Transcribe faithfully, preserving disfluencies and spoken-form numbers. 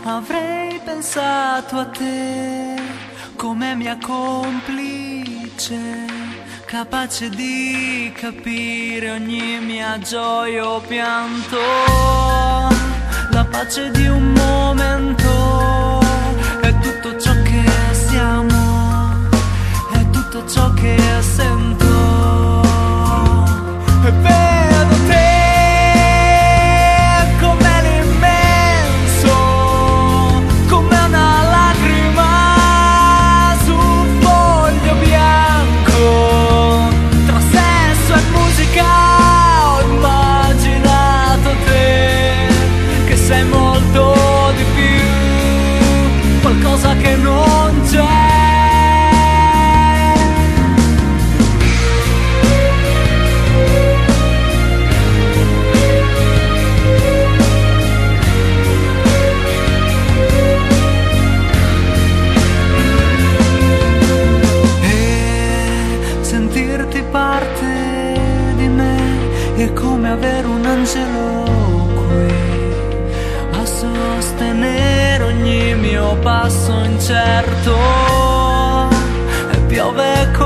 Avrei pensato a te come mia complice, capace di capire ogni mia gioia o pianto, la pace di un momento, è tutto ciò che siamo, è tutto ciò che sento, e vedo te come l'immenso, come una lacrima su foglio bianco, tra sesso e musica ho immaginato te, che sei molto di più, qualcosa che non c'è. Parte di me è come avere un angelo qui a sostenere ogni mio passo incerto, e piove